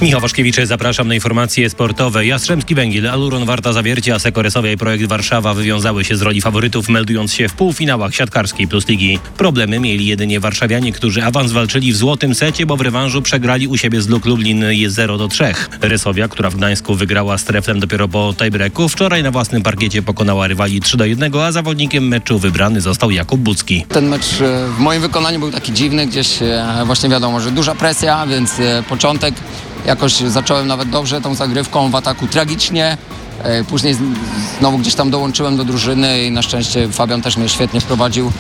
Michał Waszkiewicz, zapraszam na informacje sportowe. Jastrzębski Węgiel, Aluron Warta Zawiercie, Asseco Resovia i Projekt Warszawa wywiązały się z roli faworytów, meldując się w półfinałach siatkarskiej Plus Ligi. Problemy mieli jedynie warszawianie, którzy awans walczyli w złotym secie, bo w rewanżu przegrali u siebie z Luk Lublin 0-3. Resovia, która w Gdańsku wygrała z Treflem dopiero po tiebreaku, wczoraj na własnym parkiecie pokonała rywali 3-1, a zawodnikiem meczu wybrany został Jakub Bucki. Ten mecz w moim wykonaniu był taki dziwny, gdzieś właśnie wiadomo, że duża presja, więc początek jakoś zacząłem nawet dobrze tą zagrywką, w ataku tragicznie. Później znowu gdzieś tam dołączyłem do drużyny i na szczęście Fabian też mnie świetnie wprowadził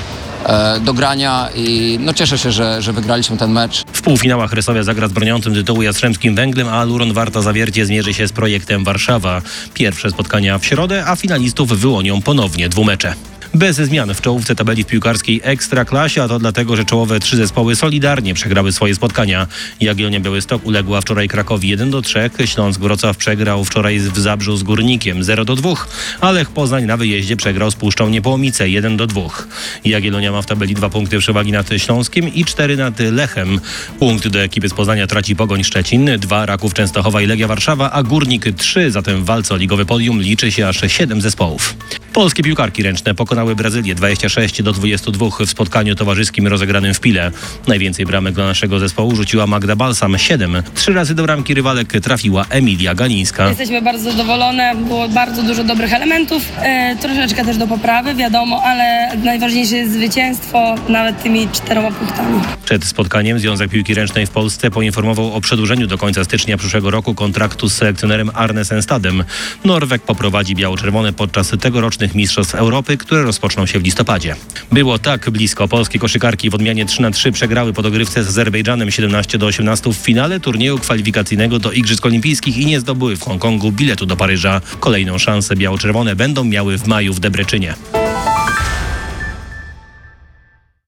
do grania i cieszę się, że wygraliśmy ten mecz. W półfinałach Resovia zagra z broniącym tytułu Jastrzębskim Węglem, a Aluron Warta Zawiercie zmierzy się z Projektem Warszawa. Pierwsze spotkania w środę, a finalistów wyłonią ponownie dwumecze. Bez zmian w czołówce tabeli w piłkarskiej Ekstraklasie, a to dlatego, że czołowe 3 zespoły solidarnie przegrały swoje spotkania. Jagiellonia Białystok uległa wczoraj Krakowi 1-3, Śląsk Wrocław przegrał wczoraj w Zabrzu z Górnikiem 0-2, a Lech Poznań na wyjeździe przegrał z Puszczą Niepołomice 1-2. Jagiellonia ma w tabeli 2 punkty przewagi nad Śląskiem i 4 nad Lechem. Punkt do ekipy z Poznania traci Pogoń Szczecin, 2 Raków Częstochowa i Legia Warszawa, a Górnik 3, zatem w walce o ligowe podium liczy się aż 7 zespołów. Polskie piłkarki ręczne pokonały Brazylię 26-22 w spotkaniu towarzyskim rozegranym w Pile. Najwięcej bramek dla naszego zespołu rzuciła Magda Balsam 7. 3 razy do bramki rywalek trafiła Emilia Galińska. Jesteśmy bardzo zadowolone, było bardzo dużo dobrych elementów, troszeczkę też do poprawy, wiadomo, ale najważniejsze jest zwycięstwo, nawet tymi 4 punktami. Przed spotkaniem Związek Piłki Ręcznej w Polsce poinformował o przedłużeniu do końca stycznia przyszłego roku kontraktu z selekcjonerem Arne Senstadem. Norweg poprowadzi biało-czerwone podczas tegorocznych Mistrzostw Europy, które rozpoczną się w listopadzie. Było tak blisko. Polskie koszykarki w odmianie 3-3 przegrały po dogrywce z Azerbejdżanem 17-18 w finale turnieju kwalifikacyjnego do Igrzysk Olimpijskich i nie zdobyły w Hongkongu biletu do Paryża. Kolejną szansę biało-czerwone będą miały w maju w Debreczynie.